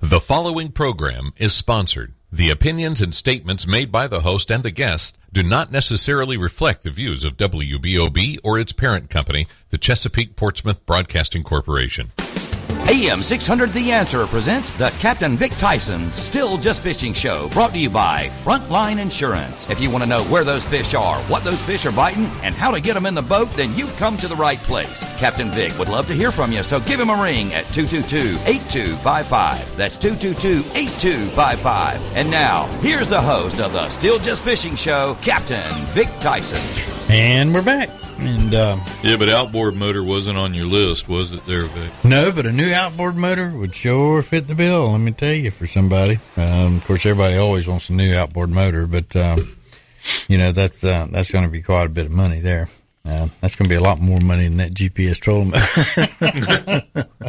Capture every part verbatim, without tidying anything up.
The following program is sponsored. The opinions and statements made by the host and the guests do not necessarily reflect the views of W B O B or its parent company, the Chesapeake Portsmouth Broadcasting Corporation. A M six hundred The Answer presents the Captain Vic Tyson's Still Just Fishing Show, brought to you by Frontline Insurance. If you want to know where those fish are, what those fish are biting, and how to get them in the boat, then you've come to the right place. Captain Vic would love to hear from you, so give him a ring at two two two, eight two five five. That's two two two, eight two five five. And now, here's the host of the Still Just Fishing Show, Captain Vic Tyson. And we're back. And um, yeah, but outboard motor wasn't on your list, was it there, Vic? No, but a new outboard motor would sure fit the bill, let me tell you, for somebody. Um, of course, everybody always wants a new outboard motor, but, um, you know, that's, uh, that's going to be quite a bit of money there. Uh, that's going to be a lot more money than that G P S trolling motor.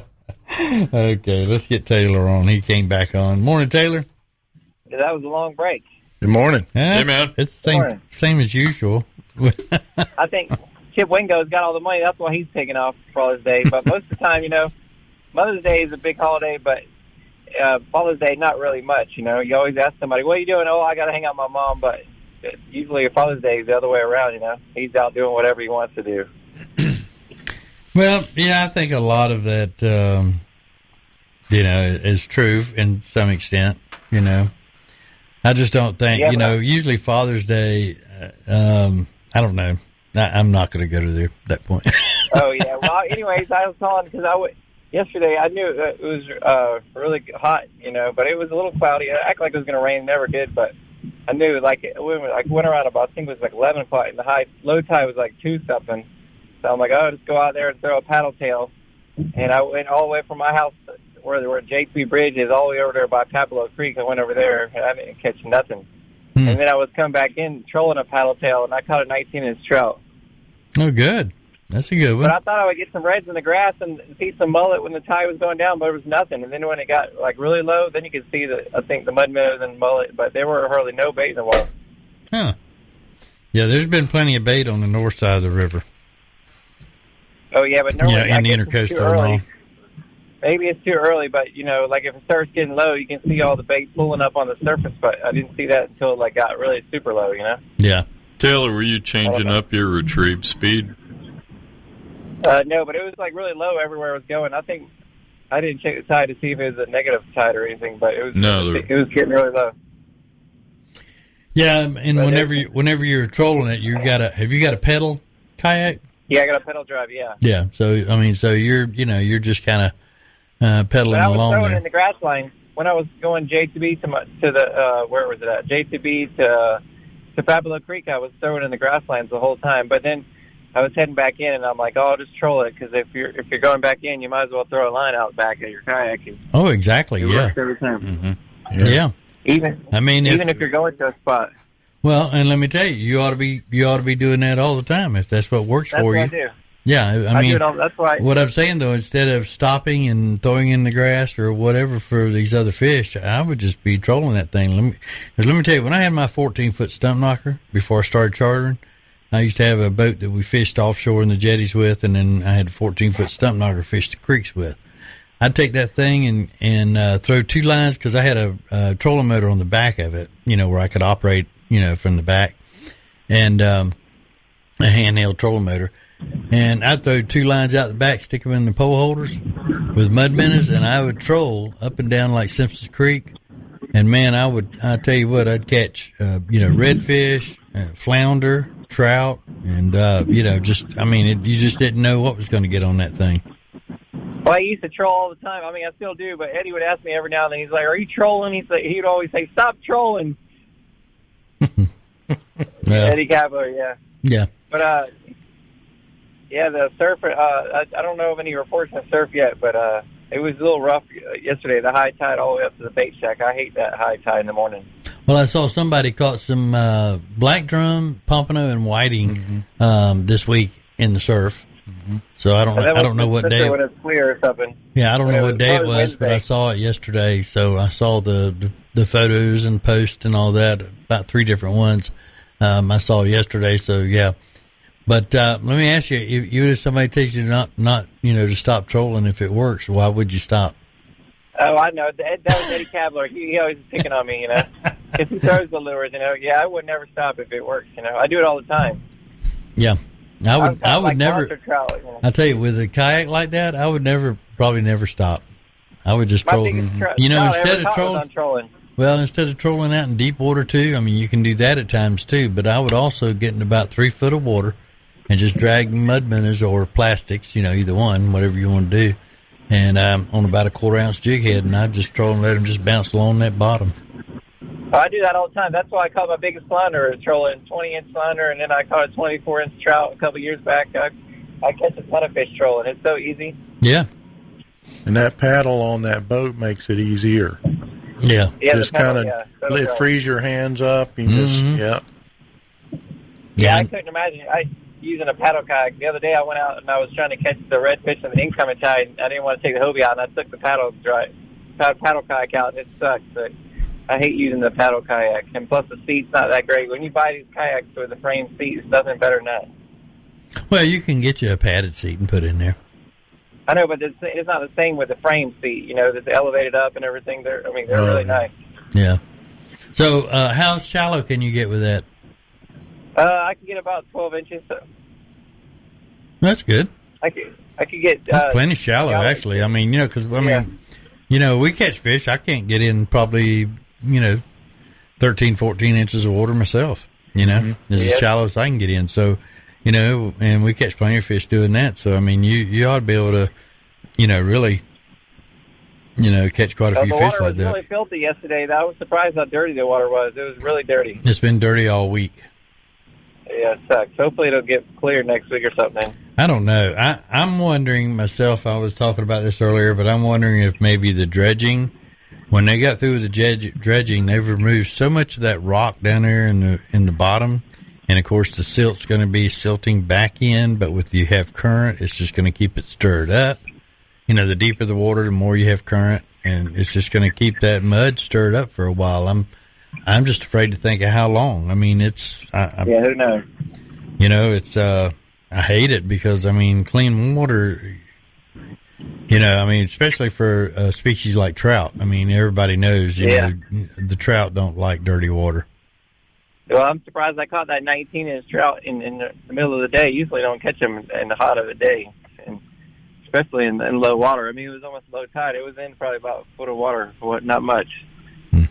Okay, let's get Taylor on. He came back on. Morning, Taylor. Yeah, that was a long break. Good morning. Yeah, hey, man. It's the same, same as usual. I think Chip Wingo's got all the money. That's why he's taking off for Father's Day. But most of the time, you know, Mother's Day is a big holiday, but uh, Father's Day, not really much. You know, you always ask somebody, what are you doing? Oh, I got to hang out with my mom. But usually Father's Day is the other way around, you know. He's out doing whatever he wants to do. Well, yeah, I think a lot of that, um, you know, is true in some extent, you know. I just don't think, yeah, you know, usually Father's Day, uh, um, I don't know. I, I'm not going to go to the, that point. Oh, yeah. Well, anyways, I was calling because I w- yesterday I knew it was uh, really hot, you know, but it was a little cloudy. It acted like it was going to rain. It never did, but I knew, like, it went, like, went around about, I think it was like eleven o'clock, and the high, low tide was like two something. So I'm like, oh, just go out there and throw a paddle tail. And I went all the way from my house where, where J T B Bridge is, all the way over there by Pablo Creek. I went over there, and I didn't catch nothing. Hmm. And then I was coming back in, trolling a paddle tail, and I caught a nineteen-inch trout. Oh, good. That's a good one. But I thought I would get some reds in the grass and see some mullet when the tide was going down, but there was nothing. And then when it got, like, really low, then you could see, the I think, the mud minnows and mullet, but there were hardly no bait in the water. Huh. Yeah, there's been plenty of bait on the north side of the river. Oh, yeah, but normally yeah, in I the guess it's too intercoastal early. and all. Maybe it's too early, but, you know, like if it starts getting low, you can see all the bait pulling up on the surface, but I didn't see that until it like, got really super low, you know? Yeah. Taylor, were you changing up your retrieve speed? Uh, no, but it was like really low everywhere I was going. I think I didn't check the tide to see if it was a negative tide or anything, but it was no, it, it was getting really low. Yeah, and but whenever you, whenever you're trolling it, you got a have you got a pedal kayak? Yeah, I got a pedal drive. Yeah. Yeah. So I mean, so you're you know you're just kind of uh, pedaling but I was along throwing there. in the grass line when I was going J T B to my, to the uh, where was it at J T B to to Pablo Creek. I was throwing in the grass lines the whole time, but then I was heading back in, and I'm like, oh, I'll just troll it, because if you're if you're going back in, you might as well throw a line out back at your kayak. And oh, exactly. it Yeah. works every time. Mm-hmm. Yeah. yeah. Even I mean, even if, if you're going to a spot. Well, and let me tell you, you ought to be you ought to be doing that all the time if that's what works That's for what you. I do. Yeah, I, I mean, do it all, that's why. What I'm saying though, instead of stopping and throwing in the grass or whatever for these other fish, I would just be trolling that thing. Let me, cause let me tell you, when I had my fourteen foot stump knocker before I started chartering, I used to have a boat that we fished offshore in the jetties with, and then I had a fourteen foot stump knocker fished the creeks with. I'd take that thing and and uh, throw two lines, because I had a, a trolling motor on the back of it, you know, where I could operate, you know, from the back, and um, a handheld trolling motor. And I'd throw two lines out the back, stick them in the pole holders with mud minnows, and I would troll up and down like Simpsons Creek. And man, I would, I tell you what, I'd catch, uh, you know, redfish, uh, flounder, trout, and, uh, you know, just, I mean, it, you just didn't know what was going to get on that thing. Well, I used to troll all the time. I mean, I still do, but Eddie would ask me every now and then, he's like, are you trolling? He'd, say, he'd always say, stop trolling. Yeah. Eddie Cavler, yeah. Yeah. But, uh, yeah, the surf, uh, I, I don't know of any reports of surf yet, but uh, it was a little rough yesterday, the high tide all the way up to the bait shack. I hate that high tide in the morning. Well, I saw somebody caught some uh, black drum, pompano, and whiting mm-hmm. um, this week in the surf. Mm-hmm. So I don't know, I don't know what day. When it's clear or something. Yeah, I don't when know it what was, day it was, Wednesday. But I saw it yesterday. So I saw the, the, the photos and posts and all that, about three different ones um, I saw yesterday. So, yeah. But uh, let me ask you, if, even if somebody tells you not, not, you know, to stop trolling, if it works, why would you stop? Oh, I know. That, that was Eddie Kabler. He, he always is picking on me, you know, because he throws the lures. You know, yeah, I would never stop if it works. You know, I do it all the time. Yeah, I would. I would like never. Trout, you know. I tell you, with a kayak like that, I would never, probably never stop. I would just My troll. biggest tro- You know, trout I instead ever of caught was trolling, on trolling. well, instead of trolling out in deep water too. I mean, you can do that at times too. But I would also get in about three foot of water and just drag mud minnows or plastics. You know, either one, whatever you want to do. And um, on about a quarter ounce jig head, and I'd just troll and let them just bounce along that bottom. Oh, I do that all the time. That's why I caught my biggest flounder, trolling twenty inch flounder, and then I caught a twenty-four inch trout a couple years back. I, I catch a ton of fish trolling. It's so easy. Yeah. And that paddle on that boat makes it easier. Yeah. Yeah, just kind of yeah, so freeze your hands up. You just, Mhm. yeah. Yeah, Yeah. I couldn't imagine. I using a paddle kayak. The other day I went out and I was trying to catch the redfish in the incoming tide. I didn't want to take the Hobie out, and I took the paddle dry, paddle kayak out, and it sucks. But I hate using the paddle kayak, and plus the seat's not that great. When you buy these kayaks with the frame seat, it's nothing better than that. Well, you can get you a padded seat and put in there. I know, but it's, it's not the same with the frame seat. You know, that's elevated up and everything. They're, I mean, they're really nice. Yeah. So, uh, how shallow can you get with that? Uh, I can get about twelve inches. So That's good. I could, I could get. That's uh, plenty shallow, shallow. actually. I mean, you know, because, I mean, Yeah. you know, we catch fish. I can't get in probably, you know, thirteen, fourteen inches of water myself, you know, Mm-hmm. as Yeah. shallow as I can get in. So, you know, and we catch plenty of fish doing that. So, I mean, you, you ought to be able to, you know, really, you know, catch quite a Uh, few the fish water like was that. really filthy yesterday. I was surprised how dirty the water was. It was really dirty. It's been dirty all week. Yeah, it sucks. Hopefully it'll get clear next week or something. I don't know. I, I'm wondering myself, I was talking about this earlier, but I'm wondering if maybe the dredging, when they got through with the dredge, dredging, they've removed so much of that rock down there in the in the bottom. And, of course, the silt's going to be silting back in, but with you have current, it's just going to keep it stirred up. You know, the deeper the water, the more you have current, and it's just going to keep that mud stirred up for a while. I'm I'm just afraid to think of how long. I mean, it's... I, I, Yeah, who knows? You know, it's, uh, I hate it because, I mean, clean water, you know, I mean, especially for a species like trout. I mean, everybody knows, you Yeah. know, the trout don't like dirty water. Well, I'm surprised I caught that nineteen inch trout in, in the middle of the day. Usually don't catch them in the hot of the day, and especially in, in low water. I mean, it was almost low tide. It was in probably about a foot of water, what, not much. Hmm.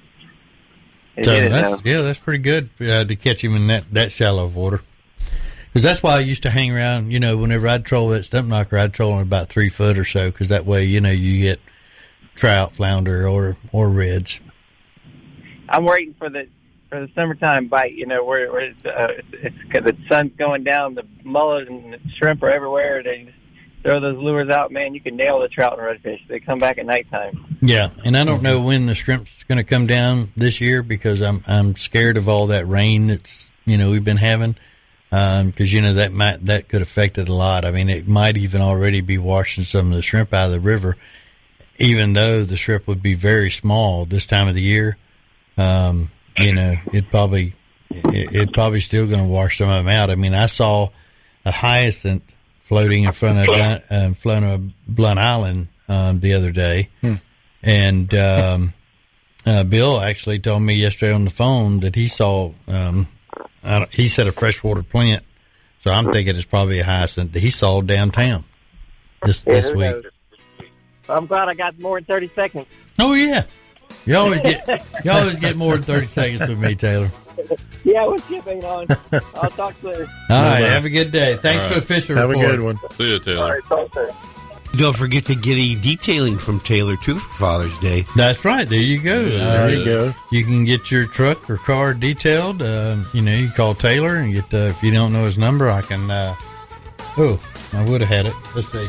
It So did it, that's, though. yeah, that's pretty good uh, to catch him in that, that shallow of water. Because that's why I used to hang around, you know, whenever I'd troll that stump knocker, I'd troll him about three foot or so, because that way, you know, you get trout, flounder, or or reds. I'm waiting for the for the summertime bite. You know, where, where it's, uh, it's, it's the sun's going down, the mullet and the shrimp are everywhere. They just throw those lures out, man. You can nail the trout and redfish. They come back at nighttime. Yeah, and I don't know when the shrimp's going to come down this year because I'm I'm scared of all that rain that's, you know, we've been having. Um, cause you know, that might, that could affect it a lot. I mean, it might even already be washing some of the shrimp out of the river, even though the shrimp would be very small this time of the year. Um, you know, it probably, it, it probably still going to wash some of them out. I mean, I saw a hyacinth floating in front of, uh, in front of Blunt Island, um, the other day. Hmm. And, um, uh, Bill actually told me yesterday on the phone that he saw, um, I don't, he said a freshwater plant, so I'm thinking it's probably a hyacinth that he saw downtown this Yeah, this who week. knows? I'm glad I got more than thirty seconds. Oh yeah, you always get you always get more than thirty seconds with me, Taylor. Yeah, we're shipping on. I'll talk later. All right, have a good day. Thanks All for right. the Fisher Have report. a good one. See you, Taylor. All right, talk later. Don't forget to get a detailing from Taylor, too, for Father's Day. That's right. There you go. There Uh, you go. You can get your truck or car detailed. Uh, you know, you can call Taylor and get. Uh, if you don't know his number, I can. Uh, oh, I would have had it. Let's see.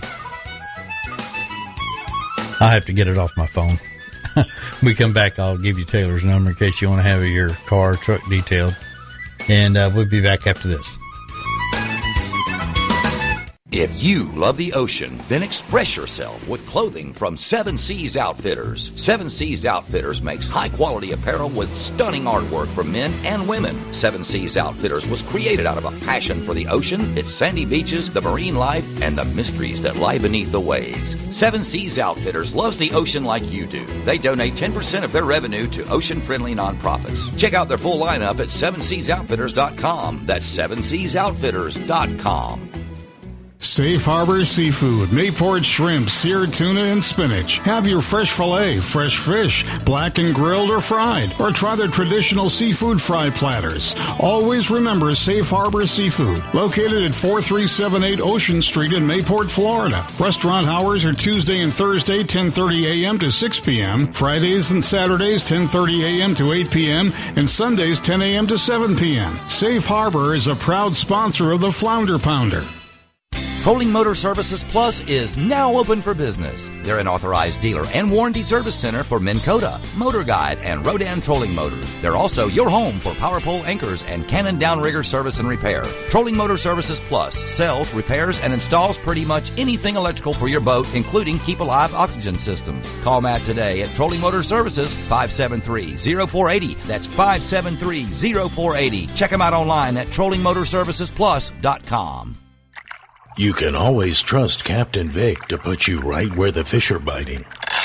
I have to get it off my phone. When we come back, I'll give you Taylor's number in case you want to have your car or truck detailed. And uh, we'll be back after this. If you love the ocean, then express yourself with clothing from Seven Seas Outfitters. Seven Seas Outfitters makes high-quality apparel with stunning artwork for men and women. Seven Seas Outfitters was created out of a passion for the ocean, its sandy beaches, the marine life, and the mysteries that lie beneath the waves. Seven Seas Outfitters loves the ocean like you do. They donate ten percent of their revenue to ocean-friendly nonprofits. Check out their full lineup at seven seas outfitters dot com. That's seven seas outfitters dot com. Safe Harbor Seafood, Mayport shrimp, seared tuna, and spinach. Have your fresh filet, fresh fish, black and grilled or fried, or try their traditional seafood fry platters. Always remember Safe Harbor Seafood, located at four three seven eight Ocean Street in Mayport, Florida. Restaurant hours are Tuesday and Thursday, ten thirty a.m. to six p.m., Fridays and Saturdays, ten thirty a.m. to eight p.m., and Sundays, ten a.m. to seven p.m. Safe Harbor is a proud sponsor of the Flounder Pounder. Trolling Motor Services Plus is now open for business. They're an authorized dealer and warranty service center for Minn Kota, Motor Guide, and Rodan trolling motors. They're also your home for power pole anchors and Cannon downrigger service and repair. Trolling Motor Services Plus sells, repairs, and installs pretty much anything electrical for your boat, including Keep Alive oxygen systems. Call Matt today at Trolling Motor Services, five seven three, zero four eight zero. That's five seven three, zero four eight zero. Check them out online at trolling motor services plus dot com. You can always trust Captain Vic to put you right where the fish are biting.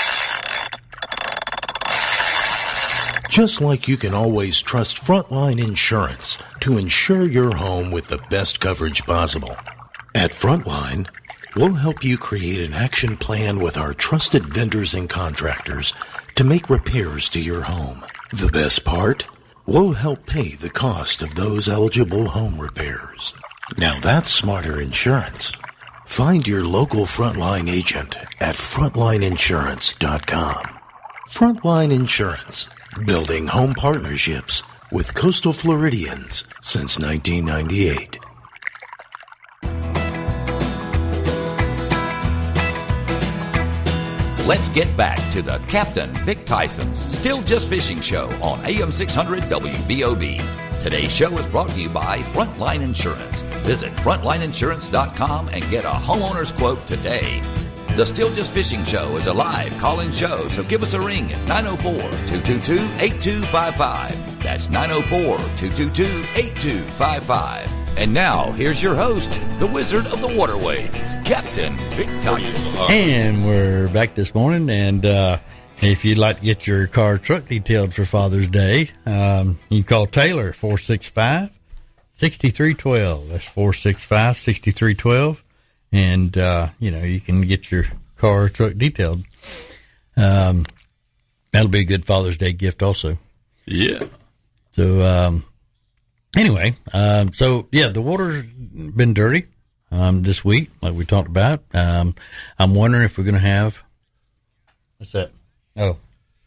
Just like you can always trust Frontline Insurance to insure your home with the best coverage possible. At Frontline, we'll help you create an action plan with our trusted vendors and contractors to make repairs to your home. The best part? We'll help pay the cost of those eligible home repairs. Now that's smarter insurance. Find your local Frontline agent at frontline insurance dot com. Frontline Insurance, building home partnerships with coastal Floridians since nineteen ninety-eight. Let's get back to the Captain Vic Tyson's Still Just Fishing Show on A M six hundred W B O B. Today's show is brought to you by Frontline Insurance. Visit frontline insurance dot com and get a homeowner's quote today. The Still Just Fishing Show is a live call-in show, so give us a ring at nine oh four, two two two, eight two five five. That's nine oh four, two two two, eight two five five. And now, here's your host, the Wizard of the Waterways, Captain Vic Tyson. And we're back this morning, and uh, if you'd like to get your car or truck detailed for Father's Day, um, you can call Taylor at four six five, six three one two. That's four six five, six three one two. And, uh, you know, you can get your car or truck detailed. Um, that'll be a good Father's Day gift also. Yeah. So, um, anyway, um, so, yeah, the water's been dirty um, this week, like we talked about. Um, I'm wondering if we're going to have, what's that? Oh.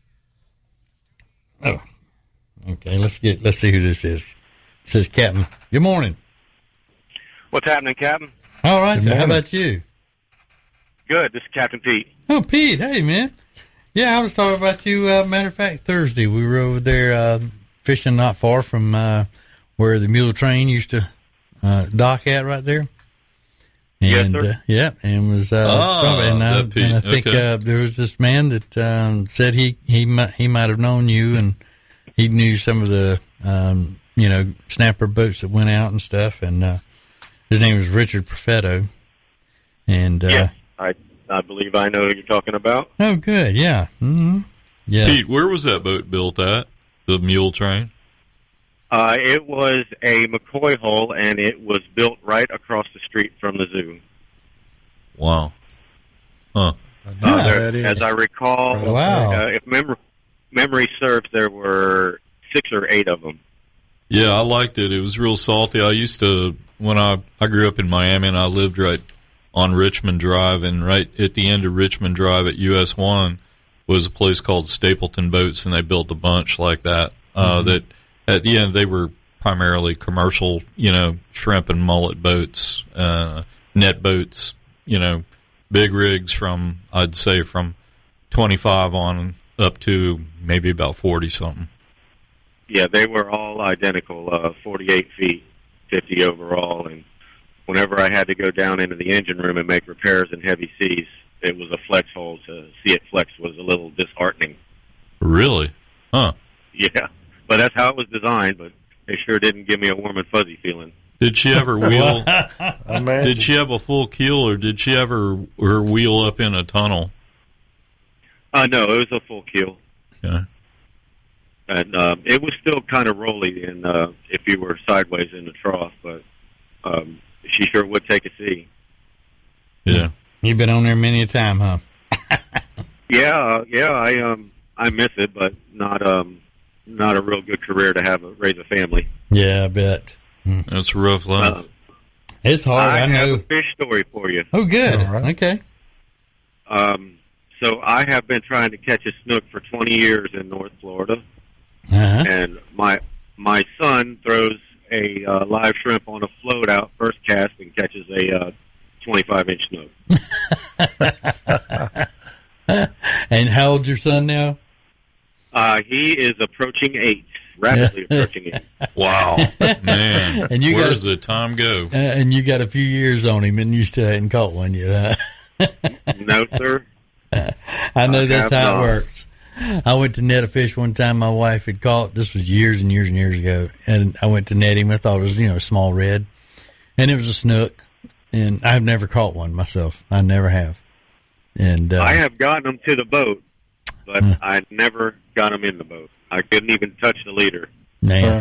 Oh. Okay, let's get, let's see who this is. It says Captain. Good morning. What's happening, Captain? All right, so how about you? Good. This is Captain Pete. Oh, Pete. Hey, man. Yeah, I was talking about you. Uh, matter of fact, Thursday we were over there uh, fishing not far from uh, where the mule train used to uh, dock at right there. And, yes, sir. Uh, yeah, and was uh, oh, and, I, and I think okay. uh, there was this man that um, said he he might, he might have known you, and he knew some of the um, you know snapper boats that went out and stuff, and. Uh, His name is Richard Perfetto, and uh, yes, I I believe I know who you're talking about. Oh, good, yeah, mm-hmm. yeah. Pete, where was that boat built at? The mule train? Uh, it was a McCoy hull, and it was built right across the street from the zoo. Wow. Huh. Uh, there, as I recall, wow. uh, if mem- memory serves, there were six or eight of them. Yeah, I liked it. It was real salty. I used to, when I, I grew up in Miami, and I lived right on Richmond Drive, and right at the end of Richmond Drive at U S one was a place called Stapleton Boats, and they built a bunch like that. Uh, mm-hmm. That at the end, they were primarily commercial, you know, shrimp and mullet boats, uh, net boats, you know, big rigs from, I'd say, from twenty-five on up to maybe about forty-something. Yeah, they were all identical, uh, forty-eight feet, fifty overall, and whenever I had to go down into the engine room and make repairs in heavy seas, it was a flex hole. To see it flex was a little disheartening. Really? Huh. Yeah, but that's how it was designed, but they sure didn't give me a warm and fuzzy feeling. Did she ever wheel? Did she have a full keel, or did she ever her wheel up in a tunnel? Uh, no, it was a full keel. Yeah. And um, it was still kind of rolly in, uh, if you were sideways in the trough, but um, she sure would take a sea. Yeah. You've been on there many a time, huh? yeah, uh, yeah, I um, I miss it, but not um, not a real good career to have a, raise a family. Yeah, I bet. Hmm. That's a rough life. Uh, it's hard, I, I know. have a fish story for you. Oh, good. Right. Okay. Um, so I have been trying to catch a snook for twenty years in North Florida. Uh-huh. And my my son throws a uh, live shrimp on a float out first cast and catches a uh, twenty-five inch snook. And how old's your son now? Uh, he is approaching eight, rapidly approaching eight. Wow, man! And you Where got, does the time go? Uh, and you got a few years on him, and you still hadn't caught one yet. Huh? No, sir. I know I that's how not. it works. I went to net a fish one time. My wife had caught. This was years and years and years ago, and I went to net him. I thought it was, you know, a small red, and it was a snook. And I've never caught one myself. I never have. And uh, I have gotten them to the boat, but uh, I never got them in the boat. I couldn't even touch the leader. Man, uh,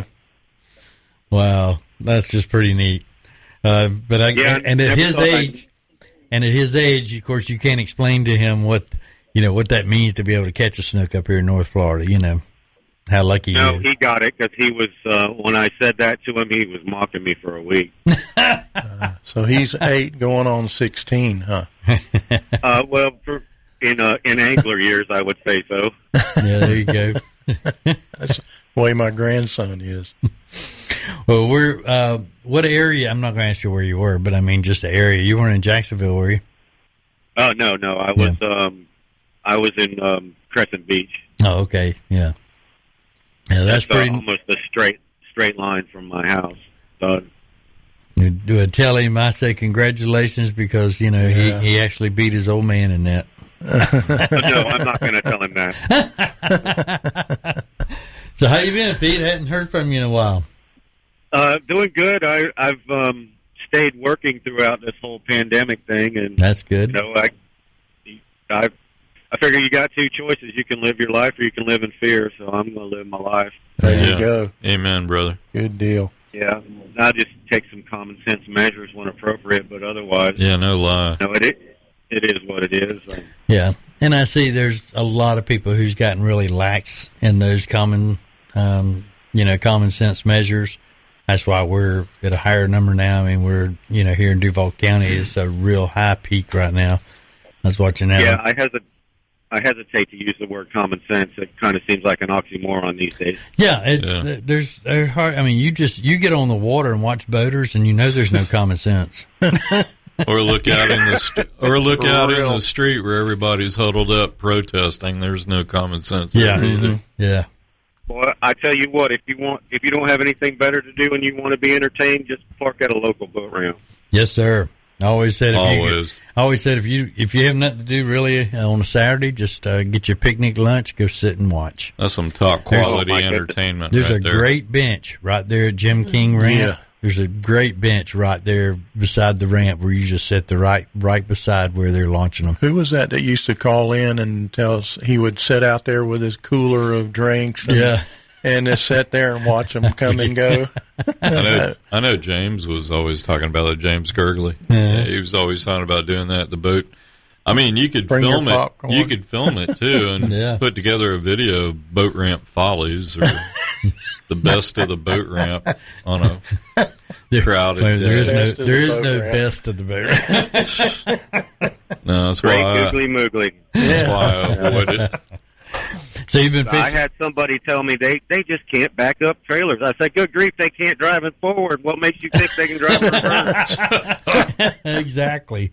wow, that's just pretty neat. Uh, but I, yeah, and at his age, I, and at his age, of course, you can't explain to him what. You know, what that means to be able to catch a snook up here in North Florida, you know, how lucky no, he is. he got it because he was, uh, when I said that to him, he was mocking me for a week. uh, so he's eight going on sixteen, huh? uh, well, for, in uh, in angler years, I would say so. Yeah, there you go. That's the way my grandson is. Well, we're, uh, what area, I'm not going to ask you where you were, but I mean just the area. You weren't in Jacksonville, were you? Oh, no, no, I was, yeah. um, I was in um, Crescent Beach. Oh, okay, yeah, yeah. That's, that's pretty. Uh, almost a straight straight line from my house. So, do I tell him I say congratulations because you know yeah. he, he actually beat his old man in that. No, I'm not going to tell him that. So how you been, Pete? I hadn't heard from you in a while. Uh, doing good. I, I've um, stayed working throughout this whole pandemic thing, and that's good. You know, I, I, I figure you got two choices: you can live your life, or you can live in fear. So I'm going to live my life. There yeah. you go. Amen, brother. Good deal. Yeah, I just take some common sense measures when appropriate, but otherwise, yeah, no lie. No, it it, it is what it is. Um, yeah, and I see there's a lot of people who's gotten really lax in those common, um, you know, common sense measures. That's why we're at a higher number now. I mean, we're, you know, here in Duval County, it's a real high peak right now. I was watching that. Yeah, I hesitate. I hesitate to use the word common sense. It kind of seems like an oxymoron these days. Yeah, it's yeah. there's they're hard. I mean, you just you get on the water and watch boaters, and you know there's no common sense. Or look out in the st- or look For out real. in the street where everybody's huddled up protesting. There's no common sense. Yeah, there either. Mm-hmm. Yeah. Well, I tell you what, if you want, if you don't have anything better to do and you want to be entertained, just park at a local boat ramp. Yes, sir. I always said if always. you, I always said if you if you have nothing to do really on a Saturday, just uh, get your picnic lunch, go sit and watch. That's some top quality there's, entertainment. There's right a there. great bench right there at Jim King Ramp. Yeah. There's a great bench right there beside the ramp where you just sit the right right beside where they're launching them. Who was that that used to call in and tell us he would sit out there with his cooler of drinks? And, yeah. And just sit there and watch them come and go. I know, I know James was always talking about it, James Gurgley. Yeah, he was always talking about doing that at the boat. I mean, you could Bring film it. Popcorn. You could film it, too, and yeah. put together a video of boat ramp follies or the best of the boat ramp on a crowded well, there is best no, there is no ramp. best of the boat ramp. No, that's Great why, googly moogly. That's yeah. why I avoid it. So you've been fishing. I had somebody tell me they, they just can't back up trailers. I said, good grief, they can't drive it forward. What makes you think they can drive it reverse? Exactly.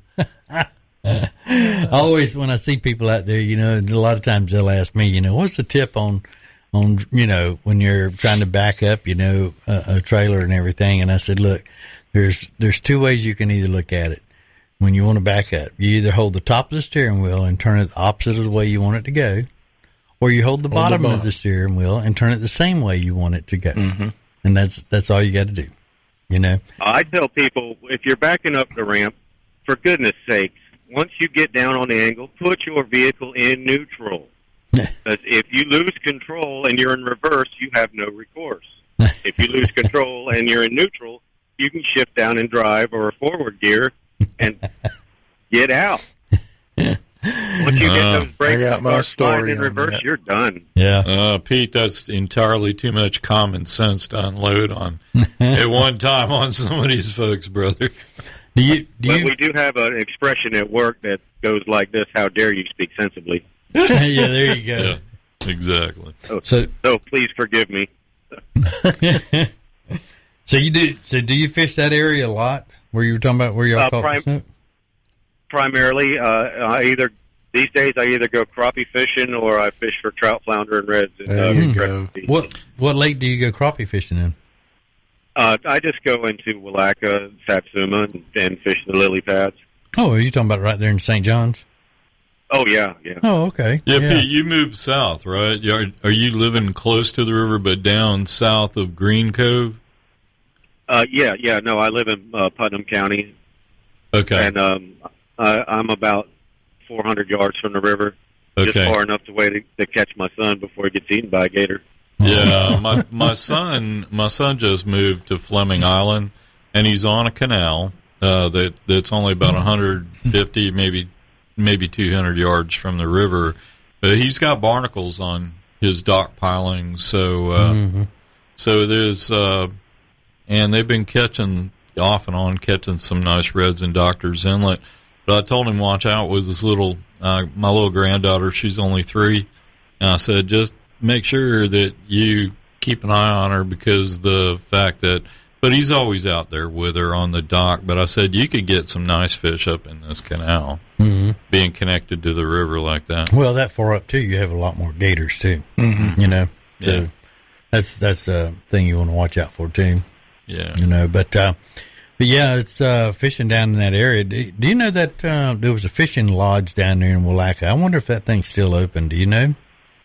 Always when I see people out there, you know, a lot of times they'll ask me, you know, what's the tip on, on you know, when you're trying to back up, you know, a, a trailer and everything. And I said, look, there's there's two ways you can either look at it. When you want to back up, you either hold the top of the steering wheel and turn it the opposite of the way you want it to go, or you hold the hold bottom the of the steering wheel and turn it the same way you want it to go. Mm-hmm. And that's that's all you got to do. You know, I tell people, if you're backing up the ramp, for goodness sakes, once you get down on the angle, put your vehicle in neutral. Because if you lose control and you're in reverse, you have no recourse. If you lose control and you're in neutral, you can shift down and drive or forward gear and get out. Once you get those brakes I got my story in reverse, that. You're done. Yeah, uh, Pete, that's entirely too much common sense to unload on at one time on some of these folks, brother. Do you? Do but you? we do have an expression at work that goes like this: "How dare you speak sensibly?" Yeah, there you go. Yeah, exactly. So, So, so please forgive me. so you do? So do you fish that area a lot? Where you were talking about where y'all Uh, caught prim- the snook? Primarily, uh, I either these days I either go crappie fishing or I fish for trout, flounder, and reds. And, There uh, you go. What what lake do you go crappie fishing in? Uh, I just go into Willaca, Satsuma, and, and fish the lily pads. Oh, are you talking about right there in Saint John's? Oh yeah, yeah. Oh, okay. Yeah, Pete, you moved south, right? Are, are you living close to the river, but down south of Green Cove? Uh, yeah, yeah. No, I live in uh, Putnam County, Okay. and um, I, I'm about four hundred yards from the river, just Okay. far enough away to, to catch my son before he gets eaten by a gator. Yeah, my my son my son just moved to Fleming Island, and he's on a canal uh, that that's only about one hundred fifty, maybe maybe two hundred yards from the river. But he's got barnacles on his dock piling, so uh, Mm-hmm. so there's uh, and they've been catching off and on catching some nice reds in Doctor's Inlet. But I told him watch out with his little uh, my little granddaughter. She's only three, and I said just make sure that you keep an eye on her because the fact that, but he's always out there with her on the dock. But I said you could get some nice fish up in this canal, Mm-hmm. being connected to the river like that. Well, that far up too, you have a lot more gators too. Mm-hmm. You know, so Yeah. that's that's a thing you want to watch out for too. Yeah. You know, but uh, but yeah, it's uh, fishing down in that area. Do, do you know that uh, there was a fishing lodge down there in Willaca? I wonder if that thing's still open. Do you know?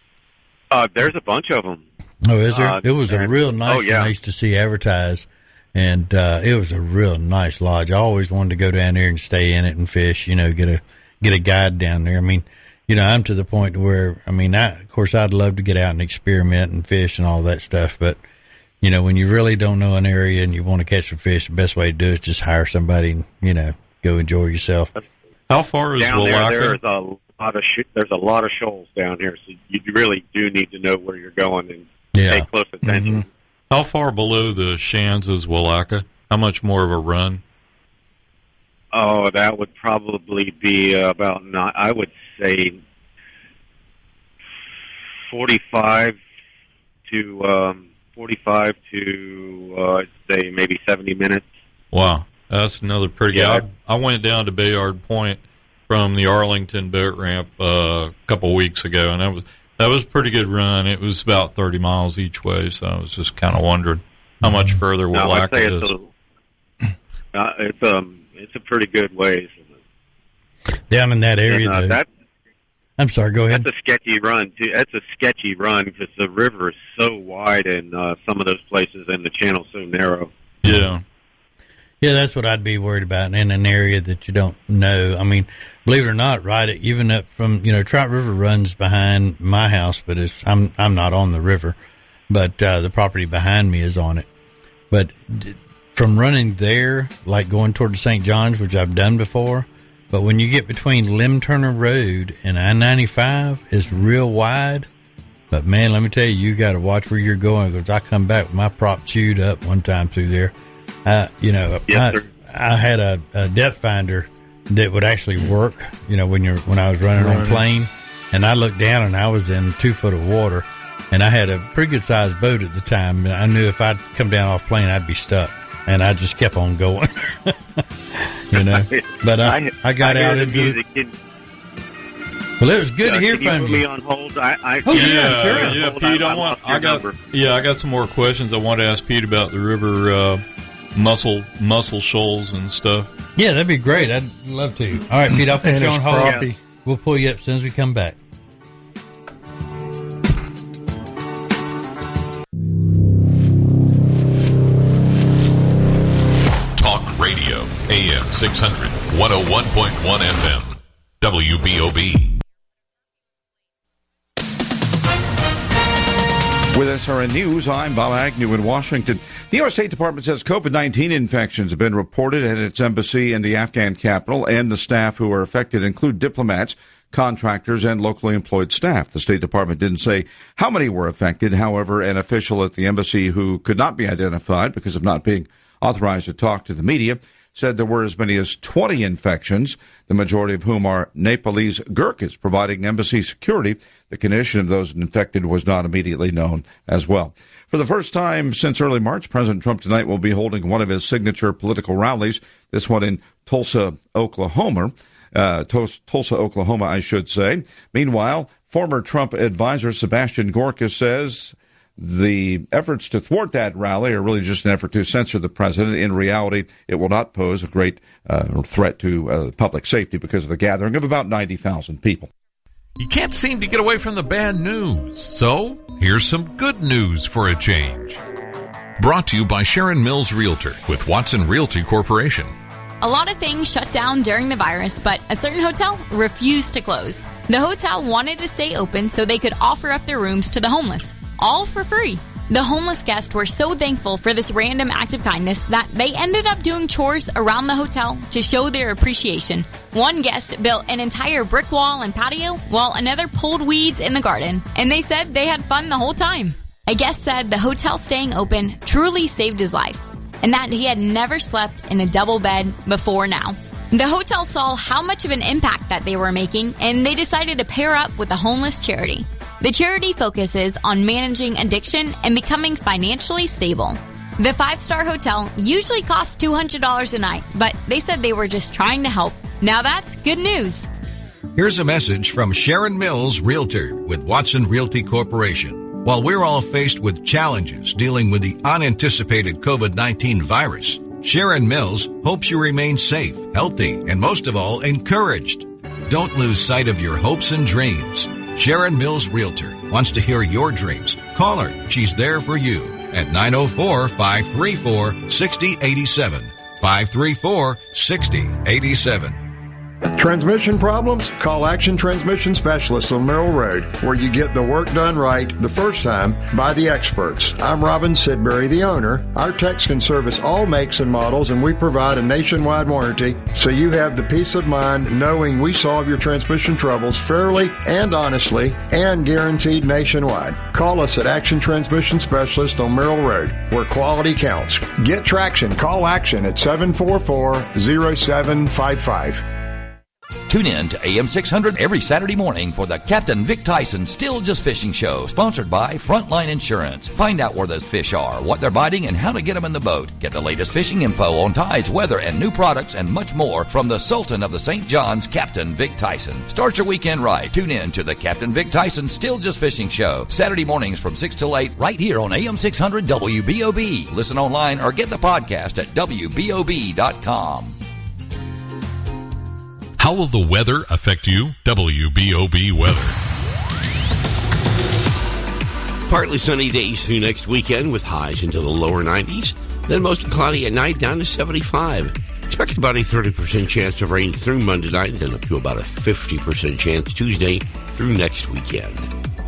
Uh, there's a bunch of them. Oh, is there? Uh, it was a and- real nice oh, yeah. one I used to see advertised, and uh, it was a real nice lodge. I always wanted to go down there and stay in it and fish. You know, get a get a guide down there. I mean, you know, I'm to the point where I mean, I, of course, I'd love to get out and experiment and fish and all that stuff, but you know, when you really don't know an area and you want to catch some fish, the best way to do it is just hire somebody and you know go enjoy yourself. How far is Down there, Willaca? there's a lot of sh- there's a lot of shoals down here, so you really do need to know where you're going and Yeah. pay close attention. Mm-hmm. How far below the Shands is Willaca? How much more of a run? Oh, that would probably be about not. I would say forty-five to um, forty-five to uh, I'd say maybe seventy minutes. Wow, that's another pretty Yeah. good. I, I went down to Bayard Point from the Arlington boat ramp uh, a couple weeks ago, and that was that was a pretty good run. It was about thirty miles each way, so I was just kind of wondering how much further No, I'd Willaca say is. it's a, uh, it's um it's a pretty good ways. Down in that area, And, uh, though. that I'm sorry. Go ahead. that's a sketchy run too. That's a sketchy run because the river is so wide and uh, some of those places and the channel's so narrow. Yeah. Yeah, that's what I'd be worried about in an area that you don't know. I mean, believe it or not, right, even up from, you know, Trout River runs behind my house, but it's, I'm, I'm not on the river, but, uh, the property behind me is on it. But d- from running there, like going toward Saint John's, which I've done before, but when you get between Lim Turner Road and I ninety-five, it's real wide. But man, let me tell you, you got to watch where you're going. Because I come back with my prop chewed up one time through there. Uh, you know, Yes, I, sir. I had a, a depth finder that would actually work. You know, when you're when I was running on plane, and I looked down and I was in two foot of water, and I had a pretty good sized boat at the time. And I knew if I'd come down off plane, I'd be stuck, and I just kept on going. You know, but I, I got I hear out the into music. it. Can, Well, it was good uh, to hear can you from put you. me on hold? I, I, Oh, yeah, yeah, sure. yeah, Hold Pete. on, I want. lost your I got. number. Yeah, I got some more questions. I want to ask Pete about the river. Uh, mussel mussel shoals and stuff. Yeah, that'd be great. I'd love to. All right, Pete, I'll put And you on it's hold. crappie. We'll pull you up as soon as we come back. Talk Radio, A M six hundred, one oh one point one F M, W B O B. With S R N News, I'm Bob Agnew in Washington. The U S State Department says COVID nineteen infections have been reported at its embassy in the Afghan capital, and the staff who are affected include diplomats, contractors, and locally employed staff. The State Department didn't say how many were affected. However, an official at the embassy who could not be identified because of not being authorized to talk to the media said there were as many as twenty infections, the majority of whom are Nepalese Gurkhas providing embassy security. The condition of those infected was not immediately known as well. For the first time since early March, President Trump tonight will be holding one of his signature political rallies, this one in Tulsa, Oklahoma. Uh, Tulsa, Oklahoma, I should say. Meanwhile, former Trump advisor Sebastian Gorka says the efforts to thwart that rally are really just an effort to censor the president. In reality, it will not pose a great uh, threat to uh, public safety because of the gathering of about ninety thousand people. You can't seem to get away from the bad news, so here's some good news for a change. Brought to you by Sharon Mills Realtor with Watson Realty Corporation. A lot of things shut down during the virus, but a certain hotel refused to close. The hotel wanted to stay open so they could offer up their rooms to the homeless, all for free. The homeless guests were so thankful for this random act of kindness that they ended up doing chores around the hotel to show their appreciation. One guest built an entire brick wall and patio, while another pulled weeds in the garden, and they said they had fun the whole time. A guest said the hotel staying open truly saved his life, and that he had never slept in a double bed before now. The hotel saw how much of an impact that they were making, and they decided to pair up with a homeless charity. The charity focuses on managing addiction and becoming financially stable. The five-star hotel usually costs two hundred dollars a night, but they said they were just trying to help. Now that's good news. Here's a message from Sharon Mills Realtor with Watson Realty Corporation. While we're all faced with challenges dealing with the unanticipated COVID nineteen virus, Sharon Mills hopes you remain safe, healthy, and most of all, encouraged. Don't lose sight of your hopes and dreams. Sharon Mills Realtor wants to hear your dreams. Call her. She's there for you at nine oh four, five three four, six oh eight seven. five three four, six oh eight seven. Transmission problems? Call Action Transmission Specialists on Merrill Road, where you get the work done right the first time by the experts. I'm Robin Sidbury, the owner. Our techs can service all makes and models, and we provide a nationwide warranty, so you have the peace of mind knowing we solve your transmission troubles fairly and honestly and guaranteed nationwide. Call us at Action Transmission Specialist on Merrill Road, where quality counts. Get traction. Call Action at seven four four, oh seven five five. Tune in to A M six hundred every Saturday morning for the Captain Vic Tyson Still Just Fishing Show, sponsored by Frontline Insurance. Find out where those fish are, what they're biting, and how to get them in the boat. Get the latest fishing info on tides, weather, and new products, and much more from the Sultan of the Saint John's, Captain Vic Tyson. Start your weekend right. Tune in to the Captain Vic Tyson Still Just Fishing Show, Saturday mornings from six till eight, right here on A M six hundred W B O B. Listen online or get the podcast at W B O B dot com. How will the weather affect you? W B O B weather. Partly sunny days through next weekend with highs into the lower nineties. Then mostly cloudy at night down to seventy-five. Expect about a thirty percent chance of rain through Monday night, then up to about a fifty percent chance Tuesday through next weekend.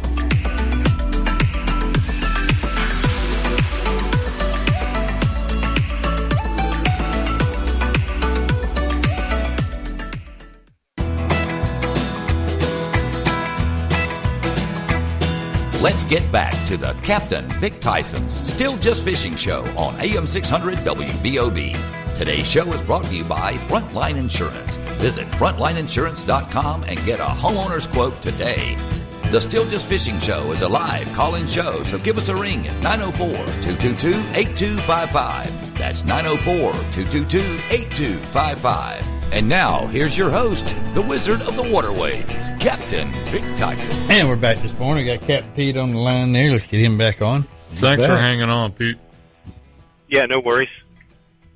Let's get back to the Captain Vic Tyson's Still Just Fishing Show on A M six hundred W B O B. Today's show is brought to you by Frontline Insurance. Visit frontline insurance dot com and get a homeowner's quote today. The Still Just Fishing Show is a live call-in show, so give us a ring at nine oh four, two two two, eight two five five. That's nine oh four, two two two, eight two five five. And now, here's your host, the Wizard of the Waterways, Captain Vic Tyson. And we're back this morning. We got Captain Pete on the line there. Let's get him back on. Thanks for hanging on, Pete. Yeah, no worries.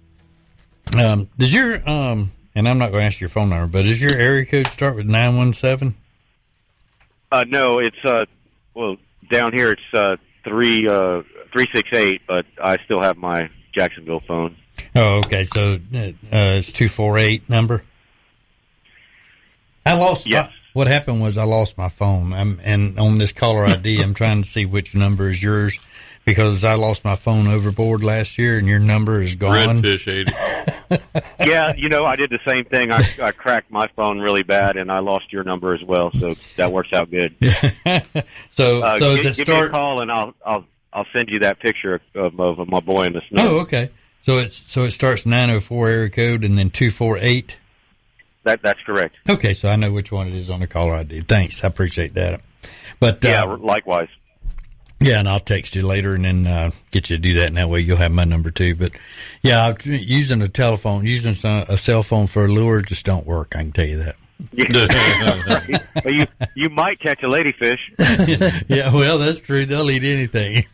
Um, does your um, and I'm not going to ask your phone number, but does your area code start with nine one seven? Uh, no, it's uh, well down here it's uh three uh three six eight, but I still have my Jacksonville phone. Oh, okay. So uh, it's two four eight number. I lost. Yes. My, what happened was I lost my phone, I'm, and on this caller I D, I'm trying to see which number is yours because I lost my phone overboard last year, and your number is gone. Redfish eighty. Yeah, you know, I did the same thing. I, I cracked my phone really bad, and I lost your number as well. So that works out good. so, uh, so give, does it give start? me a call, and I'll I'll I'll send you that picture of, of, of my boy in the snow. Oh, okay. So it's so it starts nine oh four area code and then two four eight. That that's correct. Okay, so I know which one it is on the caller I D. Thanks, I appreciate that. But yeah, uh, likewise. Yeah, and I'll text you later and then uh, get you to do that, and that way you'll have my number too. But yeah, using a telephone, using a cell phone for a lure just don't work. I can tell you that. Yeah. Well, you you might catch a ladyfish. Yeah, well, that's true. They'll eat anything.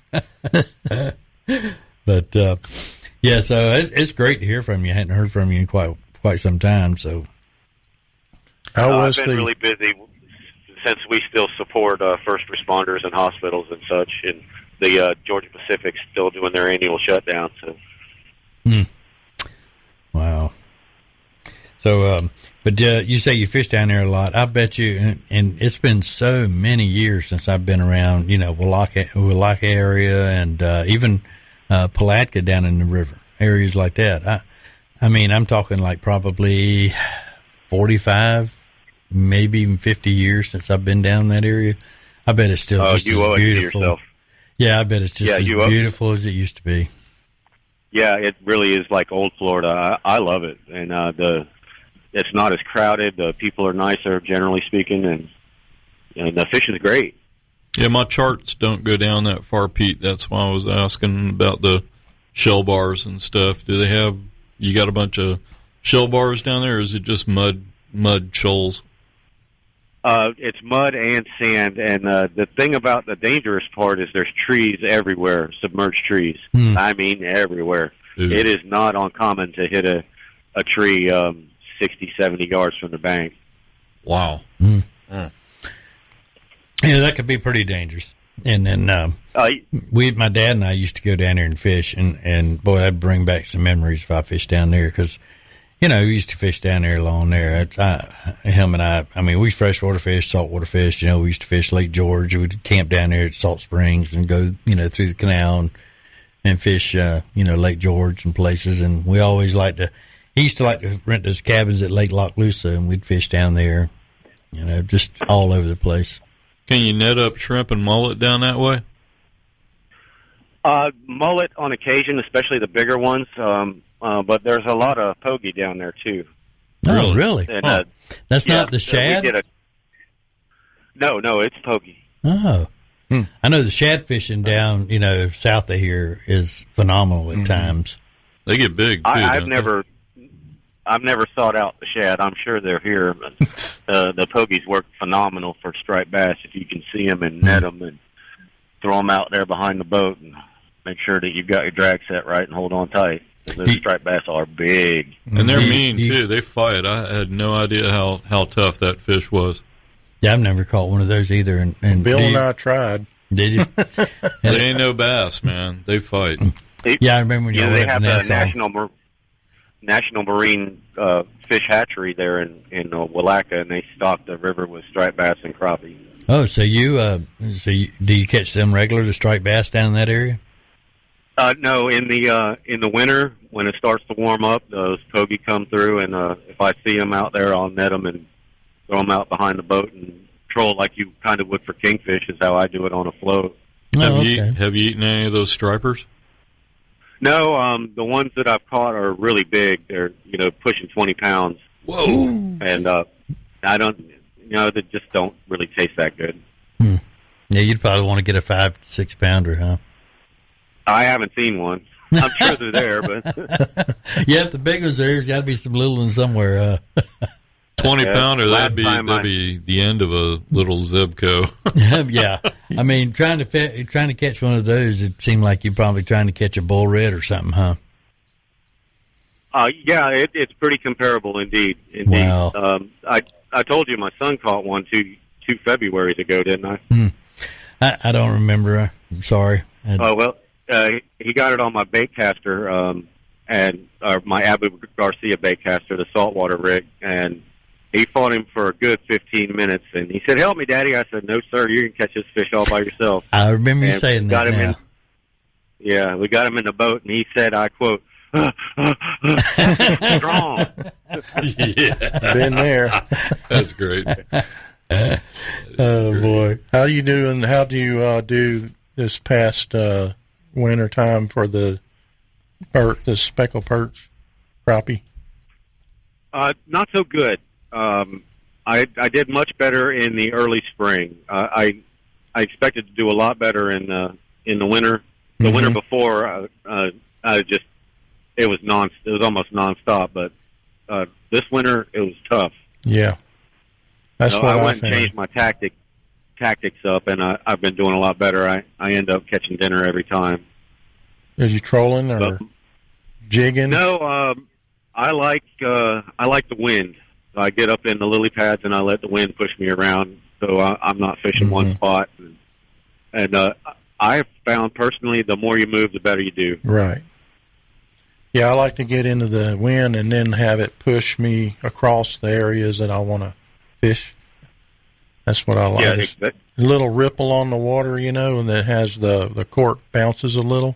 But uh, yeah, so it's, it's great to hear from you. I hadn't heard from you in quite quite some time. So uh, I've been the... really busy since we still support uh, first responders and hospitals and such, and the uh, Georgia Pacific's still doing their annual shutdown. So, hmm. Wow. So, um, but uh, you say you fish down there a lot. I bet you, and, and it's been so many years since I've been around, you know, Willaca, Willaca area, and uh, even uh, Palatka down in the river areas like that. I, I mean, I'm talking like probably forty-five. Maybe even fifty years since I've been down that area. I bet it's still oh, just you as owe beautiful. It to yourself. Yeah, I bet it's just yeah, as you beautiful owe- as it used to be. Yeah, it really is like old Florida. I, I love it, and uh, the it's not as crowded. The people are nicer, generally speaking, and and the fish is great. Yeah, my charts don't go down that far, Pete. That's why I was asking about the shell bars and stuff. Do they have? You got a bunch of shell bars down there, or is it just mud mud shoals? Uh, it's mud and sand, and uh, the thing about the dangerous part is there's trees everywhere, submerged trees. Hmm. I mean, everywhere. Ooh. It is not uncommon to hit a, a tree um, sixty, seventy yards from the bank. Wow. Hmm. Mm. Yeah, that could be pretty dangerous. And then um, uh, we, my dad and I used to go down there and fish, and, and boy, that'd bring back some memories if I fished down there, because you know, we used to fish down there along there. It's, I, him and I, I mean, we freshwater fish, saltwater fish. You know, we used to fish Lake George. We'd camp down there at Salt Springs and go, you know, through the canal and, and fish, uh, you know, Lake George and places. And we always liked to, he used to like to rent those cabins at Lake Lochloosa, and we'd fish down there, you know, just all over the place. Can you net up shrimp and mullet down that way? Uh, mullet on occasion, especially the bigger ones. Um, Uh, but there's a lot of pogie down there too. Oh, really? And, oh, uh, that's yeah, not the shad? we did a, no, no, it's pogie. Oh, hmm. I know the shad fishing down, you know, south of here is phenomenal at mm-hmm. times. They get big too. I, I've never, they? I've never sought out the shad. I'm sure they're here, but uh, the pogies work phenomenal for striped bass if you can see them and net them and throw them out there behind the boat and make sure that you've got your drag set right and hold on tight. Those striped bass are big. And they're mean, too. They fight. I had no idea how, how tough that fish was. Yeah, I've never caught one of those either. And, and Bill you, and I tried. Did you? They ain't no bass, man. They fight. Yeah, I remember when you yeah, were they at have the the Nassau. National, Mar- National Marine uh, Fish Hatchery there in, in uh, Willaca, and they stock the river with striped bass and crappie. Oh, so you, uh, so you, do you catch them regular, the striped bass down in that area? Uh, no, in the uh, in the winter when it starts to warm up, those pogie come through, and uh, if I see them out there, I'll net them and throw them out behind the boat and troll like you kind of would for kingfish. Is how I do it on a float. Oh, have okay. you have you eaten any of those stripers? No, um, the ones that I've caught are really big. They're you know pushing twenty pounds. Whoa! And uh, I don't, you know, they just don't really taste that good. Hmm. Yeah, you'd probably want to get a five six pounder, huh? I haven't seen one. I'm sure they're there, but yeah, if the big ones there, there's got to be some little ones somewhere. Uh. Twenty Yeah, pounder, last that'd be time that'd I- be the end of a little Zebco. Yeah, I mean, trying to fe- trying to catch one of those, it seemed like you're probably trying to catch a bull red or something, huh? Uh, yeah, it, it's pretty comparable indeed. Indeed. Wow. Um, I I told you my son caught one two two Februaries ago, didn't I? Hmm. I, I don't remember. I'm sorry. I, Oh well, uh, he got it on my baitcaster, um, and uh, my Abu Garcia baitcaster, the saltwater rig, and he fought him for a good fifteen minutes. And he said, "Help me, Daddy." I said, "No, sir. You can catch this fish all by yourself." I remember you And saying got that him now. in. Yeah, we got him in the boat, and he said, "I quote." Uh, uh, uh, strong. Yeah. Been there. That's great. Oh boy. How you doing? How do you uh, do this past uh, winter time for the perch, the speckled perch crappie? Uh, not so good. Um, I I did much better in the early spring. Uh, I I expected to do a lot better in uh, in the winter. The Mhm. winter before, uh, uh, I just it was non it was almost nonstop. But uh, this winter, it was tough. Yeah, that's So what I I, went and found. changed my tactic tactics up, and I, I've been doing a lot better. I I end up catching dinner every time. Are you trolling or But- jigging? No, um, I like uh, I like the wind. I get up in the lily pads and I let the wind push me around, so I, I'm not fishing Mm-hmm. one spot. And, and uh, I have found personally, the more you move, the better you do. Right. Yeah, I like to get into the wind and then have it push me across the areas that I want to fish. That's what I like. Yeah, It's exact- a little ripple on the water, you know, and that has the the cork bounces a little.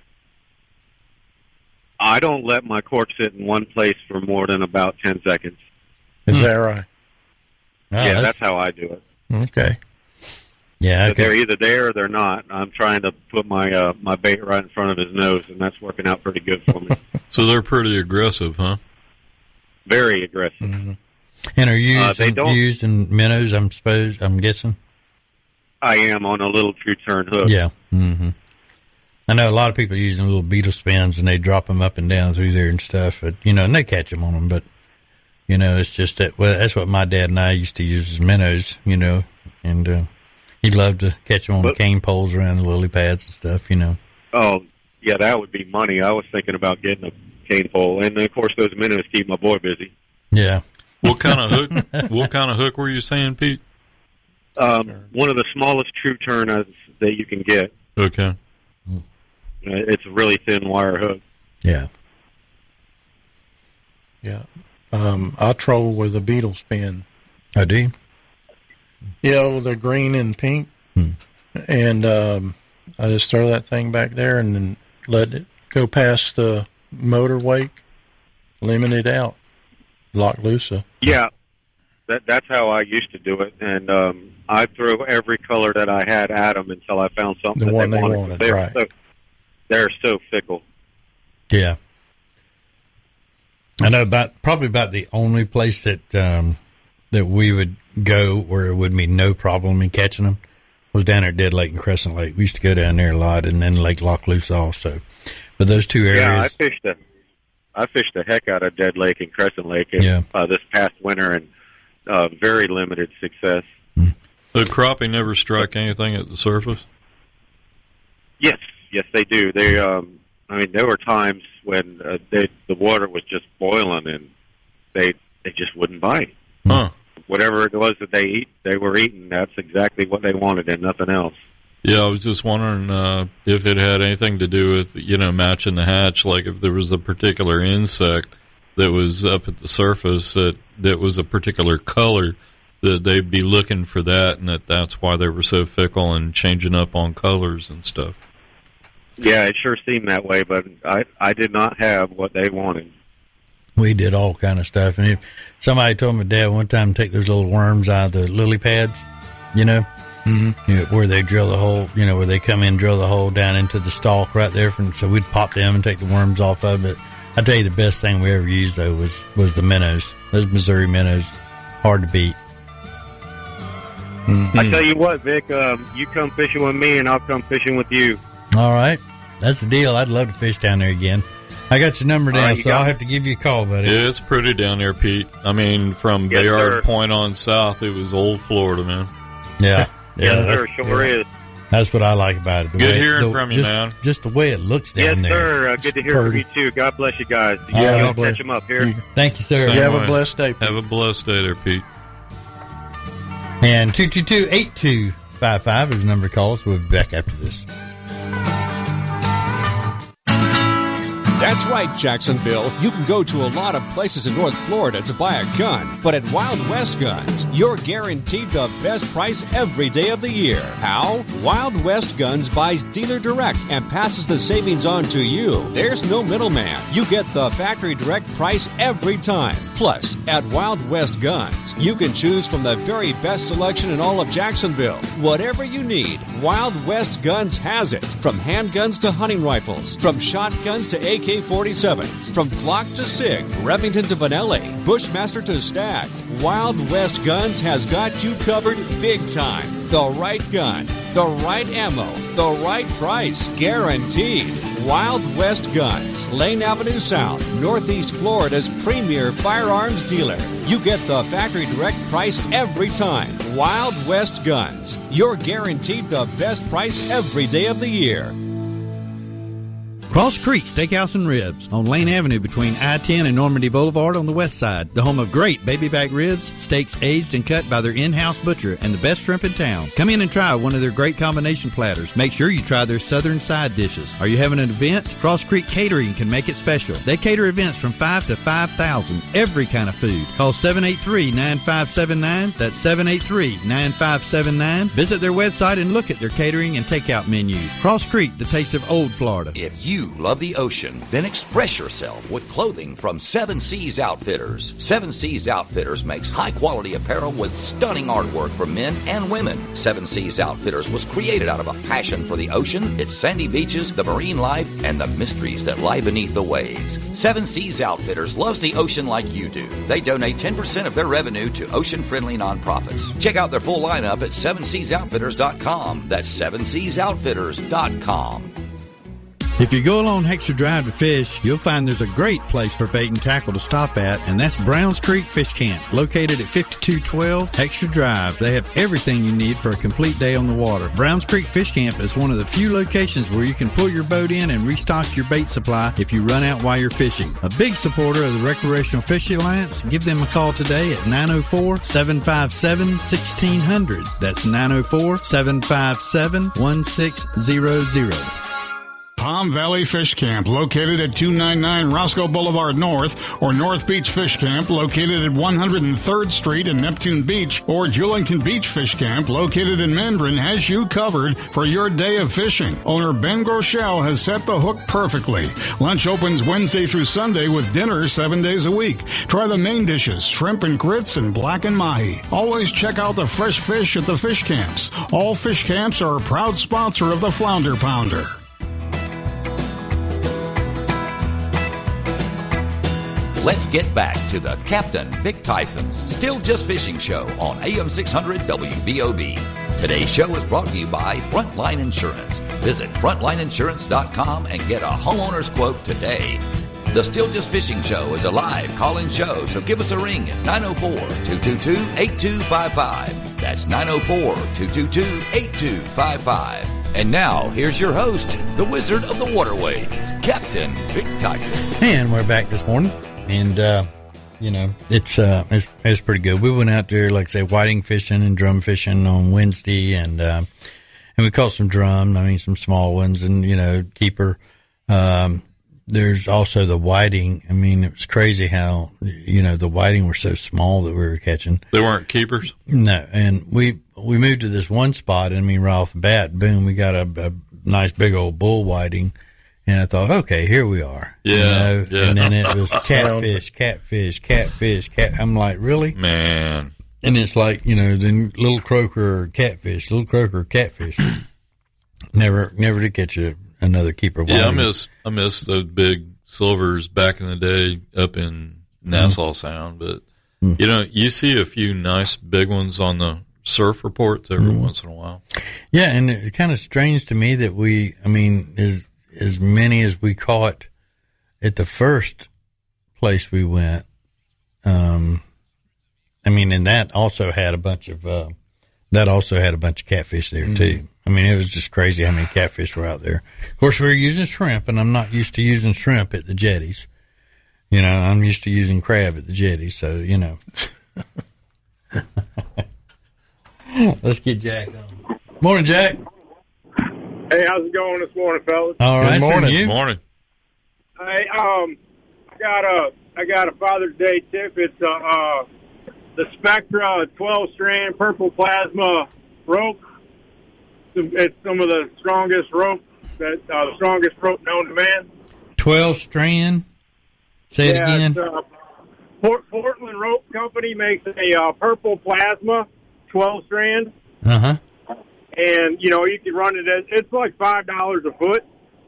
I don't let my cork sit in one place for more than about ten seconds. Is that right? Oh, yeah, that's how I do it. Okay. Yeah, But they're either there or they're not. I'm trying to put my uh, my bait right in front of his nose, and that's working out pretty good for me. So they're pretty aggressive, huh? Very aggressive. Mm-hmm. And are you Uh, using, they don't- used in minnows? I'm suppose. I'm guessing. I am on a little true turn hook. Yeah. hmm I know a lot of people using little beetle spins and they drop them up and down through there and stuff. But, you know, and they catch them on them. But you know, it's just that. Well, that's what my dad and I used to use as minnows. You know, and uh, he loved to catch them on the But- cane poles around the lily pads and stuff. You know. Oh, yeah, that would be money. I was thinking about getting a cane pole, and of course those minnows keep my boy busy. Yeah. What kind of hook? What kind of hook were you saying, Pete? Um, one of the smallest true turn as- that you can get. Okay. Uh, it's a really thin wire hook. Yeah. Yeah. Um, I troll with a beetle spin. I do. Yeah, with the green and pink. Hmm. And um, I just throw that thing back there and then let it go past the motor wake, limit it out, lock loose. a- Yeah, that that's how I used to do it, and um, I threw every color that I had at them until I found something The that one they they wanted. wanted, They're right. so, they're so fickle. Yeah. I know about probably about the only place that um, that we would go where it would be no problem in catching them was down there at Dead Lake and Crescent Lake. We used to go down there a lot, and then Lake Lock Loose also. But those two areas, Yeah, I fished the I fished the heck out of Dead Lake and Crescent Lake in, Yeah. uh, this past winter, and uh, very limited success. The crappie never strike anything at the surface. Yes, yes, they do. They, um, I mean, there were times when uh, they, the water was just boiling, and they they just wouldn't bite. Huh. Whatever it was that they eat, they were eating. That's exactly what they wanted, and nothing else. Yeah, I was just wondering uh, if it had anything to do with, you know, matching the hatch, like if there was a particular insect that was up at the surface that, that was a particular color, that they'd be looking for that, and that that's why they were so fickle and changing up on colors and stuff. Yeah, it sure seemed that way, but I I did not have what they wanted. we did all kind of stuff. And if somebody told my dad one time to take those little worms out of the lily pads, you know, mm-hmm. you know, where they drill the hole, you know, where they come in, drill the hole down into the stalk right there. From, so we'd pop them and take the worms off of it. I tell you, the best thing we ever used though was was the minnows. Those Missouri minnows, hard to beat. Mm-hmm. I tell you what, Vic, um, you come fishing with me, and I'll come fishing with you. All right, that's the deal. I'd love to fish down there again. I got your number down, All right, you so got I'll it. have to give you a call, buddy. Yeah, it's pretty down there, Pete. I mean, from Yes, Bayard sir. Point on south, it was old Florida, man. Yeah, yeah, Yes, that's, sir, sure yeah. is. That's what I like about it. The Good way, hearing the, from you, just, man. Just the way it looks down yes, there. Yes, sir. Uh, good to hear Purdy. from you, too. God bless you guys. You Yeah, guys bless. catch them up here. Thank you, sir. Same You have way. a blessed day, Pete. Have a blessed day there, Pete. And two two two, eight two five five is the number to call us. We'll be back after this. That's right, Jacksonville. You can go to a lot of places in North Florida to buy a gun, but at Wild West Guns, you're guaranteed the best price every day of the year. How? Wild West Guns buys dealer direct and passes the savings on to you. There's no middleman. You get the factory direct price every time. Plus, at Wild West Guns, you can choose from the very best selection in all of Jacksonville. Whatever you need, Wild West Guns has it. From handguns to hunting rifles, from shotguns to A K forty-sevens, from Glock to SIG, Remington to Vanelli, Bushmaster to Stag, Wild West Guns has got you covered big time. The right gun, the right ammo, the right price, guaranteed. Wild West Guns, Lane Avenue South, Northeast Florida's premier firearms dealer. You get the factory direct price every time. Wild West Guns, you're guaranteed the best price every day of the year. Cross Creek Steakhouse and Ribs on Lane Avenue between I ten and Normandy Boulevard on the west side. The home of great baby back ribs, steaks aged and cut by their in-house butcher, and the best shrimp in town. Come in and try one of their great combination platters. Make sure you try their southern side dishes. Are you having an event? Cross Creek Catering can make it special. They cater events from five to five thousand. Every kind of food. Call seven eight three, nine five seven nine. That's seven eight three, nine five seven nine. Visit their website and look at their catering and takeout menus. Cross Creek, the taste of old Florida. If you love the ocean, then express yourself with clothing from Seven Seas Outfitters. Seven Seas Outfitters makes high-quality apparel with stunning artwork for men and women. Seven Seas Outfitters was created out of a passion for the ocean, its sandy beaches, the marine life, and the mysteries that lie beneath the waves. Seven Seas Outfitters loves the ocean like you do. They donate ten percent of their revenue to ocean-friendly nonprofits. Check out their full lineup at seven seas outfitters dot com. That's seven seas outfitters dot com. If you go along Heckscher Drive to fish, you'll find there's a great place for bait and tackle to stop at, and that's Browns Creek Fish Camp, located at fifty-two twelve Heckscher Drive. They have everything you need for a complete day on the water. Browns Creek Fish Camp is one of the few locations where you can pull your boat in and restock your bait supply if you run out while you're fishing. A big supporter of the Recreational Fishing Alliance, give them a call today at nine oh four, seven five seven, one six zero zero. That's nine oh four, seven five seven, one six zero zero. Palm Valley Fish Camp, located at two ninety-nine Roscoe Boulevard North, or North Beach Fish Camp, located at one hundred third Street in Neptune Beach, or Julington Beach Fish Camp, located in Mendron, has you covered for your day of fishing. Owner Ben Groeschel has set the hook perfectly. Lunch opens Wednesday through Sunday with dinner seven days a week. Try the main dishes, shrimp and grits, and black and mahi. Always check out the fresh fish at the fish camps. All fish camps are a proud sponsor of the Flounder Pounder. Let's get back to the Captain Vic Tyson's Still Just Fishing Show on A M six hundred W B O B. Today's show is brought to you by Frontline Insurance. Visit frontline insurance dot com and get a homeowner's quote today. The Still Just Fishing Show is a live call-in show, so give us a ring at nine oh four, two two two, eight two five five. That's nine oh four, two two two, eight two five five. And now, here's your host, the Wizard of the Waterways, Captain Vic Tyson. And we're back this morning. And, uh, you know, it's, uh, it's, it's pretty good. We went out there, like I say, whiting fishing and drum fishing on Wednesday, and, uh, and we caught some drum, I mean, some small ones, and, you know, keeper. Um, there's also the whiting. I mean, it was crazy how, you know, the whiting were so small that we were catching. They weren't keepers? No. And we, we moved to this one spot, and I mean, right off the bat, boom, we got a, a nice big old bull whiting. And I thought, okay, here we are. Yeah, you know? yeah. And then it was catfish, catfish, catfish, cat. I'm like, really? Man. And it's like, you know, then little croaker, catfish, little croaker, catfish. never, never did catch a, another keeper. Yeah, I miss, I miss those big silvers back in the day up in Nassau mm-hmm. Sound. But, mm-hmm. you know, you see a few nice big ones on the surf reports every mm-hmm. once in a while. Yeah, and it's kind of strange to me that we, I mean, is as many as we caught at the first place we went. Um, I mean, and that also had a bunch of uh, that also had a bunch of catfish there mm-hmm. too. I mean, it was just crazy how many catfish were out there. Of course, we were using shrimp, and I'm not used to using shrimp at the jetties. You know, I'm used to using crab at the jetties, so, you know. Let's get Jack on. Morning, Jack. Hey, how's it going this morning, fellas? All right, good morning. You? Morning. Hey, um, I got a, I got a Father's Day tip. It's uh, uh the Spectra twelve strand purple plasma rope. It's some of the strongest rope that uh, the strongest rope known to man. Twelve strand. Say it yeah, again. It's, uh, Port- Portland Rope Company makes a uh, purple plasma twelve strand. Uh huh. And you know you can run it at it's like five dollars a foot.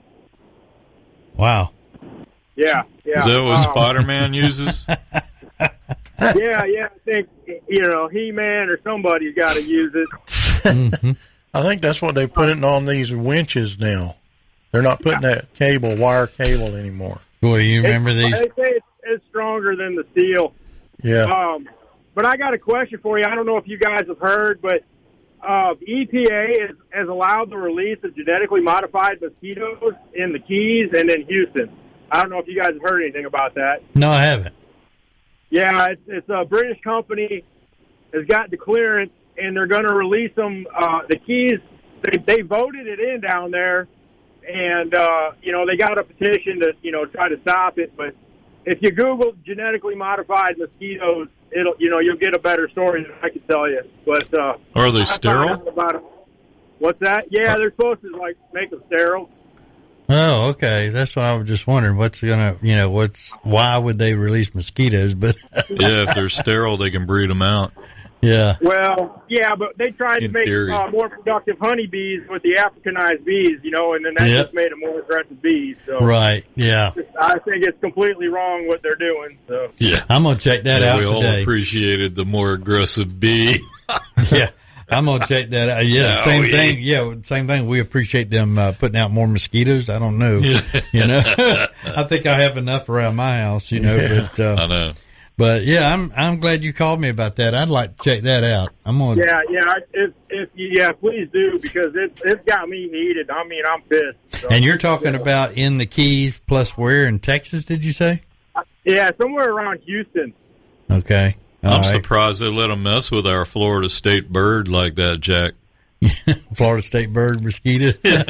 Wow. Yeah, yeah. Is that what um, Spider-Man uses? Yeah, yeah. I think you know He-Man or somebody's got to use it. Mm-hmm. I think that's what they're putting on these winches now. They're not putting that cable, wire cable anymore. Boy, you remember it's, these? They say it's, it's stronger than the steel. Yeah. Um, but I got a question for you. I don't know if you guys have heard, but uh, E P A is, has allowed the release of genetically modified mosquitoes in the Keys and in Houston. I don't know if you guys have heard anything about that. No, I haven't. Yeah, it's, it's a British company has got the clearance, and they're going to release them. Uh, the Keys, they, they voted it in down there, and, uh, you know, they got a petition to, you know, try to stop it. But if you Google genetically modified mosquitoes, it'll, you know, you'll get a better story than I can tell you. But uh, are they I sterile? found out about it. What's that? Yeah, they're supposed to, like, make them sterile. Oh, okay. That's what I was just wondering. What's gonna, you know, what's why would they release mosquitoes? But yeah, if they're sterile, they can breed them out. Yeah. Well, yeah, but they tried In to make uh, more productive honeybees with the Africanized bees, you know, and then that Yep. just made them more aggressive bees. So Right. Yeah. I think it's completely wrong what they're doing. So Yeah, I'm gonna check that yeah, out we today. all appreciated the more aggressive bee. Yeah. I'm gonna check that out. Yeah, Oh, same yeah. thing. Yeah, same thing. We appreciate them uh, putting out more mosquitoes. I don't know. You know, I think I have enough around my house. You know, Yeah, but uh, I know. But yeah, I'm I'm glad you called me about that. I'd like to check that out. I'm gonna. yeah, yeah, I- if if yeah, please do because it's it's got me heated. I mean, I'm pissed. So. And you're talking about in the Keys plus where in Texas? Did you say? Yeah, somewhere around Houston. Okay. All I'm right. surprised they let them mess with our Florida State bird like that, Jack. Florida State bird mosquito.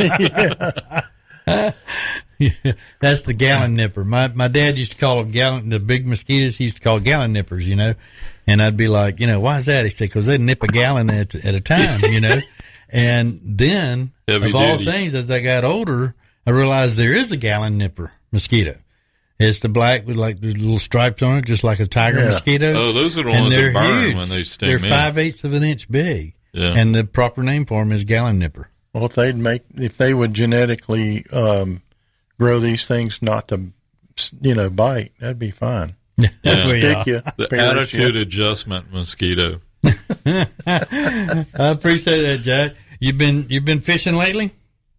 Yeah, that's the gallon nipper. My my dad used to call them gallon, the big mosquitoes. He used to call gallon nippers, you know. And I'd be like, you know, why is that? He said, because they nip a gallon at at a time, you know. And then, Heavy of all duty. things, as I got older, I realized there is a gallon nipper mosquito. It's the black with like the little stripes on it, just like a tiger Yeah. mosquito. Oh, those are the And ones that they're burn huge. when they sting They're me. five eighths of an inch big. Yeah. And the proper name for them is gallon nipper. Well, if they'd make, if they would genetically um, grow these things not to, you know, bite, that'd be fine. Yeah. Stick you, The perish you. attitude adjustment mosquito. I appreciate that, Jack. You've been you've been fishing lately?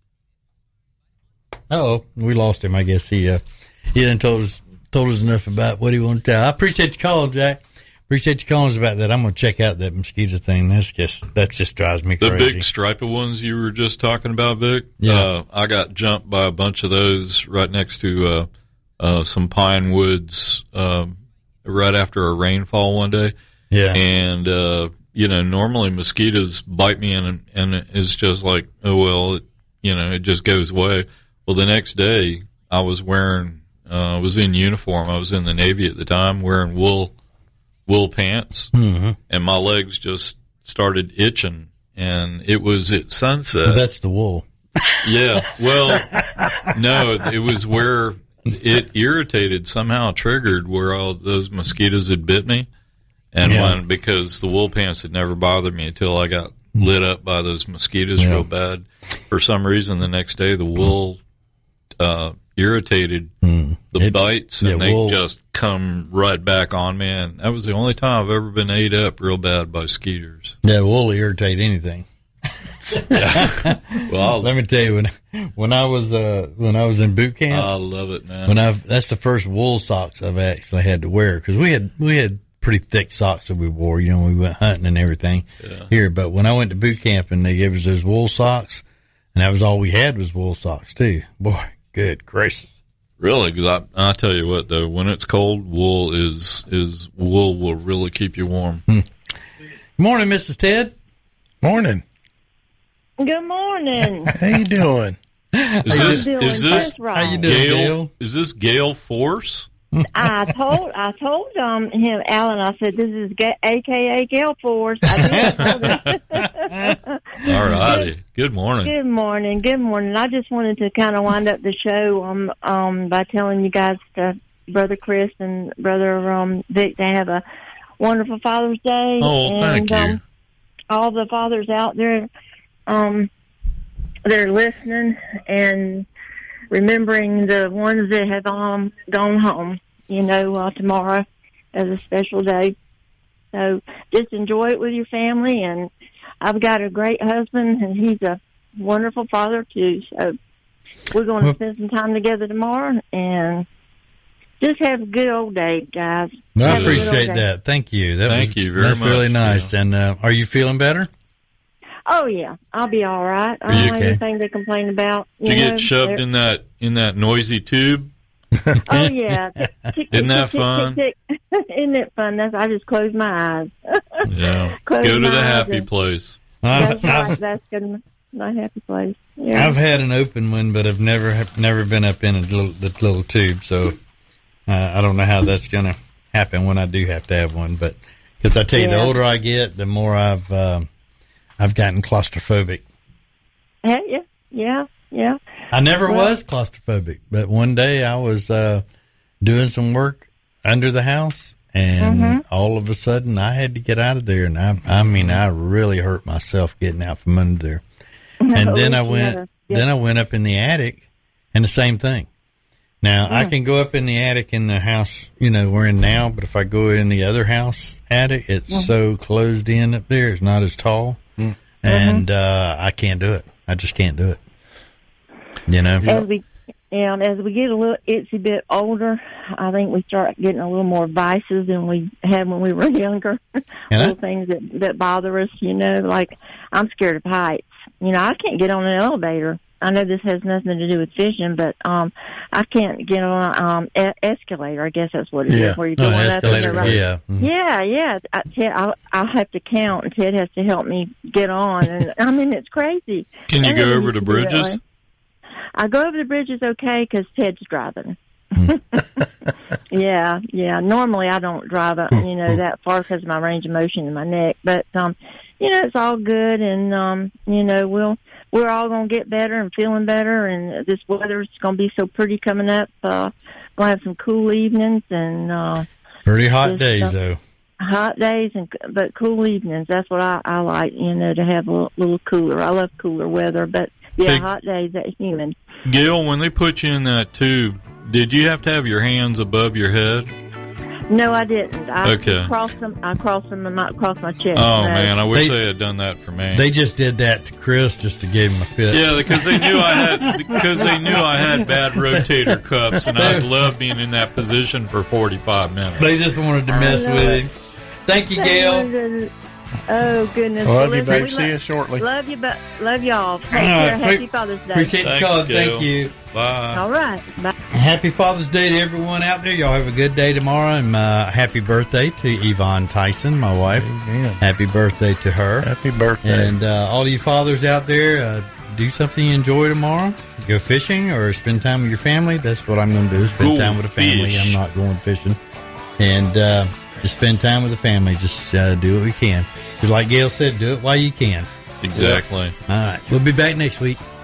Oh, we lost him. I guess he uh, he didn't told us told us enough about what he wanted to tell. I appreciate you calling, Jack. Appreciate you calling us about that. I'm gonna check out that mosquito thing. That's just that just drives me The crazy. big striped ones you were just talking about, Vic. Yeah. Uh, I got jumped by a bunch of those right next to uh, uh, some pine woods um, right after a rainfall one day. Yeah. And, uh, you know, normally mosquitoes bite me and, and it's just like, oh, well, it, you know, it just goes away. Well, the next day I was wearing, uh, I was in uniform. I was in the Navy at the time wearing wool wool pants, Mhm. and my legs just started itching, and it was at sunset. Well, that's the wool. Yeah, well, no, it was where it irritated, somehow triggered where all those mosquitoes had bit me, and Yeah. when because the wool pants had never bothered me until I got lit up by those mosquitoes Yeah. real bad. For some reason, the next day the wool uh, irritated the It- bites, yeah, and they wool- just come right back on me. And that was the only time I've ever been ate up real bad by skeeters. Yeah, wool will irritate anything. Well, let me tell you when when I was uh, when I was in boot camp, I love it, man. when I that's the first wool socks I've actually had to wear because we had we had pretty thick socks that we wore. You know, we went hunting and everything Yeah. here. But when I went to boot camp and they gave us those wool socks, and that was all we had was wool socks too. Boy, good gracious. Really? Because I, I tell you what, though, when it's cold, wool is is wool will really keep you warm. Hmm. Morning, Missus Ted. Morning. Good morning. How you doing? Is How this you doing? is this That's right. How you doing, Gale? Gail? Is this Gale Force? I told I told um him Alan. I said this is Ga- A K A Gale Force. I did. All righty. Good morning. Good morning. Good morning. I just wanted to kind of wind up the show um um by telling you guys to Brother Chris and Brother um Vic, they have a wonderful Father's Day. Oh, and, thank you. Um, all the fathers out there, um, they're listening and remembering the ones that have um, gone home, you know, uh, tomorrow as a special day. So just enjoy it with your family. And I've got a great husband, and he's a wonderful father, too. So we're going to Well, spend some time together tomorrow and just have a good old day, guys. I Have a good old appreciate day. that. Thank you. That Thank was, you very That's much, really nice. And uh, are you feeling better? Oh, yeah. I'll be all right. I Are don't you have okay? anything to complain about. Did you know, get shoved there- in that in that noisy tube? Oh, yeah. Tick, tick, Isn't that tick, tick, fun? tick, tick. Isn't it fun? That's, I just close my eyes. Yeah. Close Go to my the eyes happy and- place. That's right. That's good. My happy place. Yeah. I've had an open one, but I've never have never been up in a little, the little tube, so uh, I don't know how that's going to happen when I do have to have one. But because I tell you, the Yeah. older I get, the more I've um, I've gotten claustrophobic. Yeah, yeah, yeah, yeah. I never Well- was claustrophobic, but one day I was uh, doing some work under the house, and Mhm. all of a sudden I had to get out of there, and I I mean I really hurt myself getting out from under there. And then I went Yeah. then I went up in the attic, and the same thing. Now I Yeah. can go up in the attic in the house you know we're in now, but if I go in the other house attic, it's Mhm. so closed in up there. It's not as tall, and uh, I can't do it. I just can't do it. You know. As we, yeah, and as we get a little itsy bit older, I think we start getting a little more vices than we had when we were younger. And I- little things that that bother us, you know. Like I'm scared of heights. You know, I can't get on an elevator. I know this has nothing to do with fishing, but um, I can't get on an um, e- escalator. I guess that's what it is. Yeah. Where you're Oh, going an up and escalator, around. yeah. Mhm. Yeah, yeah. I, Ted, I, I have to count, and Ted has to help me get on. And I mean, it's crazy. Can you I go never over used the to do it that bridges? way. I go over the bridges okay because Ted's driving. yeah, yeah. Normally I don't drive, uh, you know, that far because of my range of motion in my neck. But um, you know, it's all good, and um, you know, we'll we're all gonna get better and feeling better. And this weather's gonna be so pretty coming up. Uh, gonna have some cool evenings and uh, Pretty hot just, days uh, though. hot days and but cool evenings. That's what I, I like, you know, to have a little, little cooler. I love cooler weather, but yeah, Big- hot days that's humid. Gail, when they put you in that tube, did you have to have your hands above your head? No, I didn't. I Okay. crossed them. I crossed them my, across my chest. Oh, No. man, I wish They- they, had done that for me. They just did that to Chris just to give him a fit. Yeah, because they knew I had because they knew I had bad rotator cuffs, and I'd love being in that position for forty-five minutes. They just wanted to mess I know with it. him. Thank you, Gail. Oh goodness! Love you, listen, babe. we See lo- you shortly. Love you, but love y'all. Take All care. right, Happy pre- Father's Day. Appreciate the Thanks, call. Gail. Thank you. Bye. All right. Bye. Happy Father's Day to everyone out there. Y'all have a good day tomorrow. And uh, happy birthday to Yvonne Tyson, my wife. Amen. Happy birthday to her. Happy birthday. And uh, all you fathers out there, uh, do something you enjoy tomorrow. Go fishing or spend time with your family. That's what I'm going to do. Spend Go time with the family. fish. I'm not going fishing. And uh, just spend time with the family. Just uh, do what we can. Because like Gail said, do it while you can. Exactly. All right. We'll be back next week.